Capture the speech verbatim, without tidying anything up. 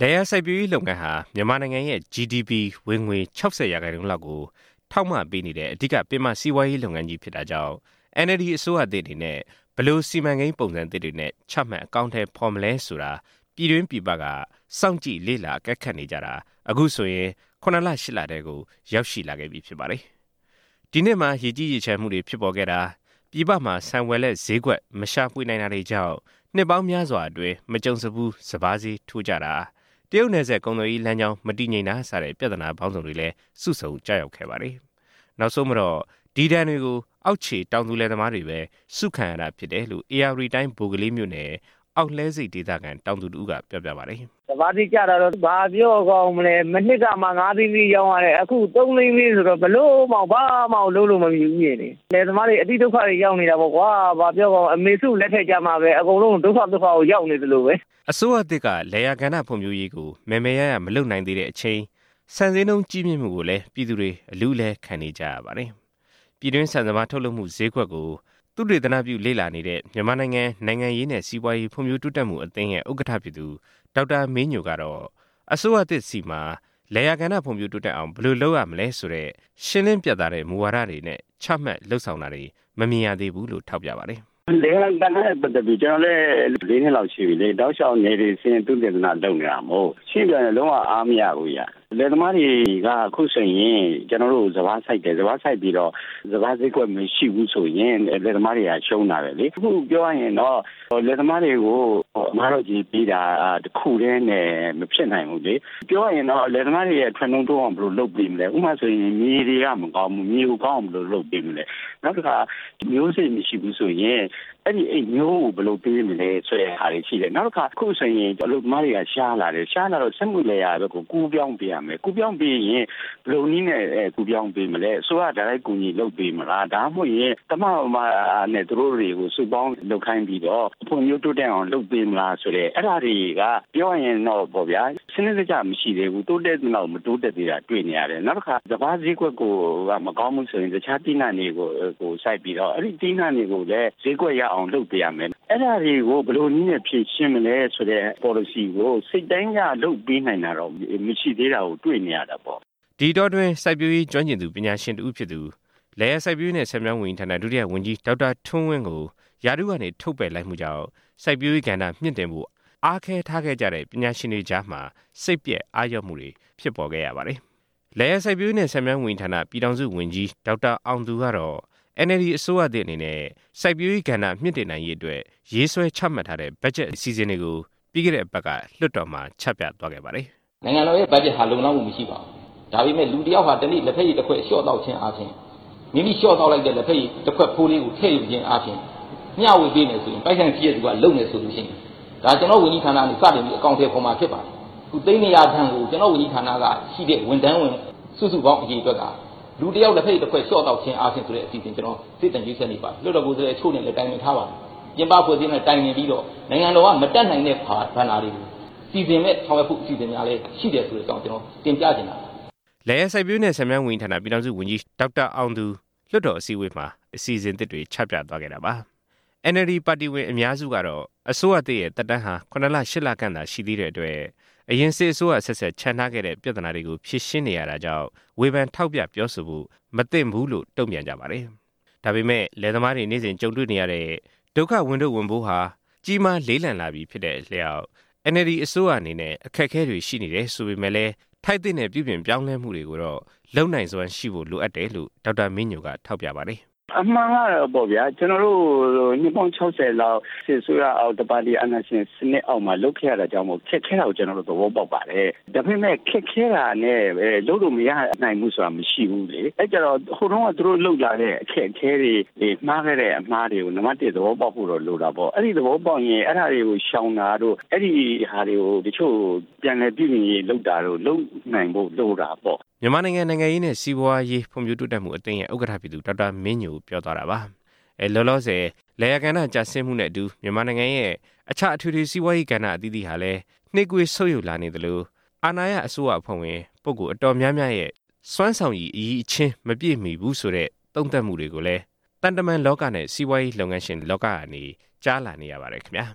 လယ်ယာစိုက်ပျိုးရေးလုပ်ငန်းဟာမြန်မာနိုင်ငံရဲ့ ဂျီ ဒီ ပီ ဝင်ငွေ၆၀ရာခိုင်နှုန်းလောက်ကိုထောက်မပေးနေတဲ့အဓိကပင်မစီးပွားရေးလုပ်ငန်းကြီးဖြစ်တာကြောင့် အန် အယ်လ် ဒီ အစိုးရသစ်အနေနဲ့ဘယ်လိုစီမံကိန်းပုံစံသစ်တွေနဲ့ချမှတ်အကောင့်ထဲဖော်မလဲဆိုတာပြည်တွင်းပြည်ပကစောင့်ကြည့်လေ့လာအကဲခတ်နေကြတာအခုဆိုရင်ခုနှစ်လရှစ်လတည်းကိုရောက်ရှိလာခဲ့ပြီဖြစ်ပါတယ်။ဒီနှစ်မှာရေကြီးရေချမ်းမှုတွေဖြစ်ပေါ်ခဲ့တာပြည်ပမှာဆန်ဝယ်လက်ဈေးကွက်မရှာဖွေနိုင်တာတွေကြောင့်နှစ်ပေါင်းများစွာအတွင်းမကြုံစဘူးစပါးဈေးထိုးကြတာတရုတ်နယ်စပ်ကုန်သွယ်ရေးလမ်းကြောင်းမတည်ငြိမ်တာစတဲ့ပြဿနာပေါင်းစုံတွေလည်းစုစုံကြောက်ရောက်ခဲ့ပါတယ်။နောက်ဆုံးမှာတော့ဒီဒဏ်တွေကိုအောက်ခြေတောင်သူလယ်သမားတွေပဲစုခံရတာဖြစ်တယ်လို့ အေ အာ ရီ တိုင်းဗိုလ်ကလေးမြို့နယ်အောက်လဲစိတ်ဒေသခံတောင်သူတို့ကပြောပြပါတယ်။စပါးတိကြတာတော့ဘာပြောကောင်းမလဲမနှစ်ကမှငါးသိန်းကြီးရောင်းရတယ်အခုသုံးသိန်းကြီးဆိုတော့ဘလို့မှဘာမှလုံးလို့မမြင်ဘူးနေလယ်သမားတွေအတိဒုက္ခတွေရောက်နေတာပေါ့ကွာဘာပြောကောင်းအမေစုလက်ထက်ကြမှာပဲအကုန်လုံးဒုက္ခဒုက္ခကိုရောက်နေတယ်လို့ပဲအစိုးရသစ်ကလယ်ယာကဏ္ဍဖွံ့ဖြိုးရေးကိုမဲမဲရရမလုပ်နိုင်သေးတဲ့အချိန်စံစင်းနှုန်းကြီးမြင့်မှုကိုလည်းပြည်သူတွေအလူးလဲခံနေကြရပါတယ်။ပြည်တွင်းဆန်စပါးထုတ်လုပ်မှုဈေးကွက်ကိုသူတေသနပြုလေ့လာနေတဲ့မြန်မာနိုင်ငံနိုင်ငံရေးနဲ့စီးပွားရေးဖွံ့ဖြိုးတိုးတက်မှုအသင်းရဲ့ဥက္ကဋ္ဌဖြစ်သူဒေါက်တာမင်းညိုကတော့အစိုးရသစ်စီမှာလယ်ယာကဏ္ဍဖွံ့ဖြိုးတိုးတက်အောင်ဘယ်လိုလုပ်ရမလဲဆိုတဲ့ရှင်းလင်းပြသတဲ့မူဝါဒတွေနဲ့ချမှတ်လှုပ်ဆောင်တာတွေမမြင်ရသေးဘူးလို့ထောက်ပြပါတယ်။လယ်ယာကဏ္ဍနဲ့ပတ်သက်ပြီးကျွန်တော်လည်းလေးနှစ်လောက်ရှိပြီလေတောက်လျှောက်နေတွေစင်သူတေသနာလုပ်နေတာမဟုတ်ရှင်းပြန်လုံးဝအားမရဘူးရလယ်သမားတွေကအခုဆိုရင်ကျွန်တော်တို့စပါးစိုက်တယ်စပါးစိုက်ပြီးတော့စပါးဈေးကွက်မရှိဘူးဆိုရင်လယ်သမားတွေကရှုံးတာပဲလေအခုပြောရရင်တော့လယ်သမားတွေကိုအမားတို့ကြီးပြီးတာတခုတည်းနဲ့မဖြစ်နိုင်ဘူးလေပြောရရင်တော့လယ်သမားတွေရဲ့ထွန်းထုံးတိုးအောင်ဘယ်လိုလုပ်ပေးမလဲဥပမာဆိုရင်မြေတွေကမကောင်းဘူးမြေကိုကောင်းအောင်ဘယ်လိုလုပ်ပေးမလဲနောက်တစ်ခါမျိုးစိမရှိဘူးဆိုရင်အဲ့ဒီအဲ့မျိုးကိုဘယ်လိုပေးမလဲဆိုတဲ့ဟာတွေရှိတယ်နောက်တစ်ခါအခုဆိုရင်အလုပ်သမားတွေကရှားလာတယ်ရှားလာတော့စက်မှုလယ်ယာဘက်ကိုကူးပြောင်းပေးရမယ်ကူးပြောင်းပေးရင်ဘယ်လိုနည်းနဲ့ကူးပြောင်းပေးမလဲဆိုတော့ဒါလိုက်ကူညီလုပ်ပေးမလားဒါမှမဟုတ်ရင်တမန်မာနဲ့သူတို့တွေကိုစုပေါင်းလုပ်ခိုင်းပြီးတော့အဖွံ့ဖြိုးတိုးတက်အောင်လုပ်ပေးမလားဆိုတဲ့အဲ့ဒါတွေကပြောရင်တော့ပေါ့ဗျာစနစ်တကျမရှိသေးဘူးတိုးတက်တဲ့နောက်မတိုးတက်သေးတာတွေ့နေရတယ်နောက်တစ်ခါစပါးဈေးကွက်ကိုကမကောင်းဘူးဆိုရင်တခြားတိနှံတွေကိုကိုစိုက်ပြီးတော့အဲ့ဒီတိနှံတွေကိုလည်းဈေးကွက်ရအောင်လုပ်ပေးရမယ်အဲ့ဒါတွေကိုဘယ်လိုနည်းနဲ့ဖြည့်ရှင်းမလဲဆိုတဲ့ policy ကိုစိတ်တိုင်းကလုပ်ပေးနိုင်တာတော့မရှိသေးတာကိုတွေ့နေရတာပေါ့ဒီတော့တွင်စိုက်ပျိုးရေးကျွမ်းကျင်သူပညာရှင်တူဖြစ်သူလယ်ယာစိုက်ပျိုးရေးနဲ့ဆည်မြောင်းဝန်ကြီးဌာနဒုတိယဝန်ကြီးဒေါက်တာထွန်းဝင်းကိုရာထူးကနေထုတ်ပယ်လိုက်မှုကြောင့်စိုက်ပျိုးရေးကဏ္ဍမြင့်တင်ဖို့အားခဲထားခဲ့ကြတဲ့ပညာရှင်တွေကြားမှာစိတ်ပြက်အားရမှုတွေဖြစ်ပေါ်ခဲ့ရပါတယ်။လယ်ယာစိုက်ပျိုးရေးနဲ့ဆည်မြောင်းဝန်ကြီးဌာနပြည်ထောင်စုဝန်ကြီးဒေါက်တာအောင်သူကတော့ အန် အယ်လ် ဒီ အစိုးရသစ်အနေနဲ့စိုက်ပျိုးရေးကဏ္ဍမြင့်တင်နိုင်ရေးအတွက်ရေးဆွဲချမှတ်ထားတဲ့ဘတ်ဂျက်အစီအစဉ်တွေကိုပြီးခဲ့တဲ့အပတ်ကလွှတ်တော်မှာချပြသွားခဲ့ပါတယ်။နိုင်ငံတော်ရဲ့ဘတ်ဂျက်ဟာလုံလောက်မှုမရှိပါဘူး။ဒါပေမဲ့လူတစ်ယောက်ဟာတစ်နေ့လက်ဖက်ရည်တစ်ခွက်လျှော့တော့ခြင်းအပြင်မိမိလျှော့တော့လိုက်တဲ့လက်ဖက်ရည်တစ်ခွက်ဖိုးလေးကိုထည့်ယူခြင်းအပြင်မျှဝေပေးနေဆိုရင်ပိုက်ဆံရှိတဲ့သူကလုံနေဆိုလို့ရှိရင်ဒါကျွန်တော်ဝန်ကြီးဌာနနဲ့စတင်ပြီးအကောင့်ထဲပေါ်မှာဖြစ်ပါတယ်။ခုသိန်းနေရထံကိုကျွန်တော်ဝန်ကြီးဌာနကရှိတဲ့ဝန်ထမ်းဝင်စုစုပေါင်းအကြီးအတွက်ကလူတစ်ယောက်လက်ဖက်ရည်တစ်ခွက်လျှော့တော့ခြင်းအပြင်ဆိုတဲ့အစီအစဉ်ကျွန်တော်သိတဲ့ရေးဆက်နေပါတယ်။လွှတ်တော်ကိုယ်စားလှယ်အချို့နဲ့လည်းတိုင်ပင်ထားပါတယ်။ပြင်ပဖွဲ့စည်းနဲ့တိုင်ပင်ပြီးတော့နိုင်ငံတော်ကမတက်နိုင်တဲ့ဘာဘဏ္ဍာတွေကိုစီစဉ်မဲ့ဆောင်ရွက်ဖို့အစီအစဉ်များလည်းရှိတယ်ဆိုတဲ့အကြောင်းကျွန်တော်တင်ပြချင်တာပါ။လယ်ယာစိုက်ပျိုးနဲ့ဆည်မြောင်းဝန်ကြီးဌာနပြည်ထောင်စုဝန်ကြီးဒေါက်တာအောင်သူလွှတ်တော်အစည်းအဝေးမှာအစီအစဉ်သစ်တွေချပြသွားခဲ့တာပါ။ အန် အယ်လ် ဒီ ပါတီဝင်အများစုကတော့အစိုးရသစ်ရဲ့တက်တန်းဟာခုနှစ်လရှစ်လခန့်သာရှိသေးတဲ့အတွက်အရင်စစ်အစိုးရဆက်ဆက်ချန်ထားခဲ့တဲ့ပြဿနာတွေကိုဖြေရှင်းနေရတာကြောင့်ဝေဖန်ထောက်ပြပြောဆိုဖို့မသင့်ဘူးလို့တုံ့ပြန်ကြပါတယ်။ဒါပေမဲ့လယ်သမားတွေနေ့စဉ်ကြုံတွေ့နေရတဲ့ဒုက္ခဝန်ထုတ်ဝန်ပိုးဟာကြီးမားလေးလံလာပြီဖြစ်တဲ့အလျောက် အန် အယ်လ် ဒီ အစိုးရအနေနဲ့အခက်အခဲတွေရှိနေတယ်ဆိုပေမဲ့လည်းထိုက်တဲ့နဲ့ပြုပြင်ပြောင်းလဲမှုတွေကိုတော့လုံနိုင်စွမ်းရှိဖို့လိုအပ်တယ်လို့ဒေါက်တာမင်းညိုကထောက်ပြပါတယ်အမှန်ကတော့ပေါ့ဗျာကျွန်တော်တို့နှစ်ပေါင်း၆၀လောက်စစ်ဆိုရအောင်တပါတီအနာရှင်စနစ်အောက်မှာလုပ်ခဲ့ရတာကြောင့်မို့ခက်ခဲတာကိုကျွန်တော်တို့သဘောပေါက်ပါတယ်ဒါပေမဲ့ခက်ခဲတာနဲ့လုပ်လို့မရနိုင်ဘူးဆိုတာမရှိဘူးလေအဲကြတော့ဟိုတုန်းကသူတို့လုပ်လာတဲ့အခက်အခဲတွေမှားခဲ့တဲ့အမှားတွေကိုနံပါတ်တစ်သဘောပေါက်ဖို့တော့လိုတာပေါ့အဲ့ဒီသဘောပေါက်ရင်အဲ့ဒါတွေကိုရှောင်တာတို့အဲ့ဒီဟာတွေကိုတချို့ပြန်လည်ပြည်ပြင်ရေးလုပ်တာတို့လုပ်နိုင်ဖို့လိုတာပေါ့မြန်မာနိုင်ငံနိုင်ငံရေးနဲ့စီးပွားရေးဖွံ့ဖြိုးတိုးတက်မှုအသင်းရဲ့ဥက္ကဋ္ဌဖြစ်သူဒေါက်တာမင်းညိုပြောသွားတာပါ။အဲလောလောဆယ်လယ်ယာကဏ္ဍကျဆင်းမှုနဲ့အတူမြန်မာနိုင်ငံရဲ့အခြားအထွေထွေစီးပွားရေးကဏ္ဍအသီးသီးဟာလည်းနှိကွေးဆုပ်ယုပ်လာနေသလိုအာဏာရအစိုးရအဖွဲ့ဝင်ပုဂ္ဂိုလ်အတော်များများရဲ့စွမ်းဆောင်ရည်အကြီးအချင်းမပြည့်မီဘူးဆိုတဲ့သုံးသပ်မှုတွေကိုလည်းတန်တမန်လောကနဲ့စီးပွားရေးလုပ်ငန်းရှင်လောကကနေကြားလာနေရပါတယ်ခင်ဗျာ။